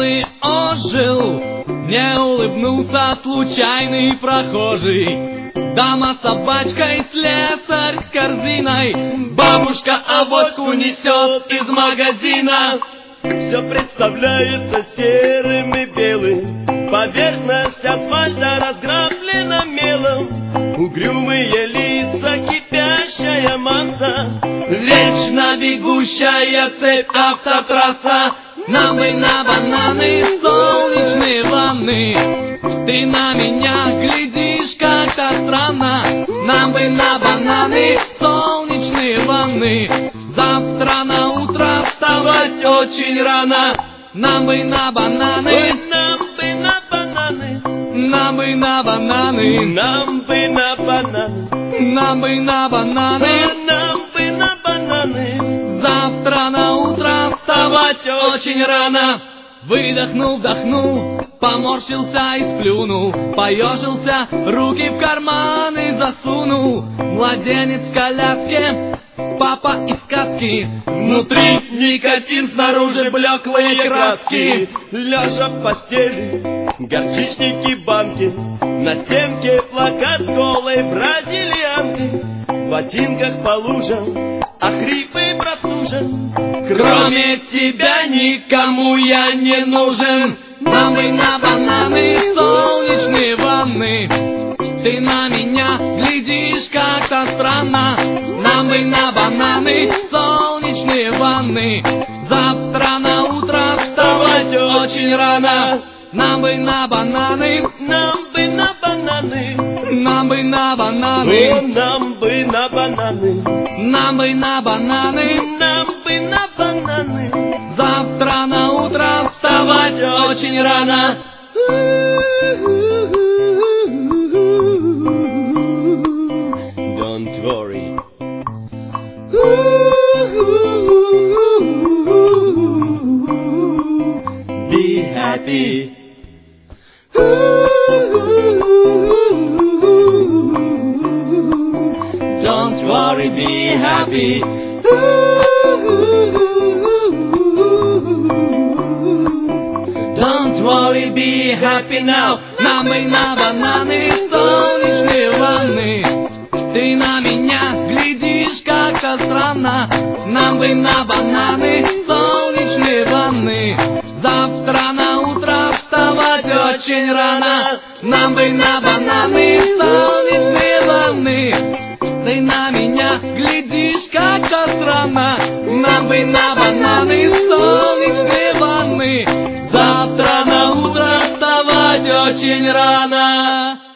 белый ожил, мне улыбнулся случайный прохожий. Дама с собачкой, слесарь с корзиной, бабушка авоську несет из магазина. Все представляется серым и белым, поверхность асфальта разграфлена мелом. Угрюмые лица, кипящая масса, вечно бегущая цепь, автотрасса. Нам бы на бананы, солнечные ванны. Ты на меня глядишь как-то странно. Нам бы на бананы, солнечные ванны. Завтра на утро вставать очень рано. Нам бы на бананы, нам бы на бананы, нам бы на бананы, нам бы на бананы, нам бы на бананы, нам бы на бананы. Завтра на утро вставать очень рано. Выдохнул, вдохнул, поморщился и сплюнул, поежился, руки в карманы засунул. Младенец в коляске, папа из сказки, внутри никотин, снаружи блеклые краски. Лежа в постели, горчичники, банки, на стенке плакат с голой бразильянкой. В ботинках по лужам, а хрипы простужен. Кроме тебя никому я не нужен. Нам бы на бананы, солнечные ванны. Ты на меня глядишь как-то странно. Нам бы на бананы, солнечные ванны. Завтра на утро вставать очень рано. Нам бы на бананы, нам бы на бананы, нам бы на бананы, нам бы на бананы, нам бы на бананы, нам бы на бананы. Завтра на утро вставать очень рано. Don't worry. Be happy. Don't worry, be happy. Don't worry, be happy now. Нам бы на бананы, солнечные ванны. Ты на меня глядишь как-то странно. Нам бы на бананы, солнечные ванны. Завтра на утро вставать очень рано. Нам бы на бананы, солнечные ванны. Ты на меня глядишь как-то странно. Нам бы на бананы, солнечные ванны. Завтра на утро вставать очень рано.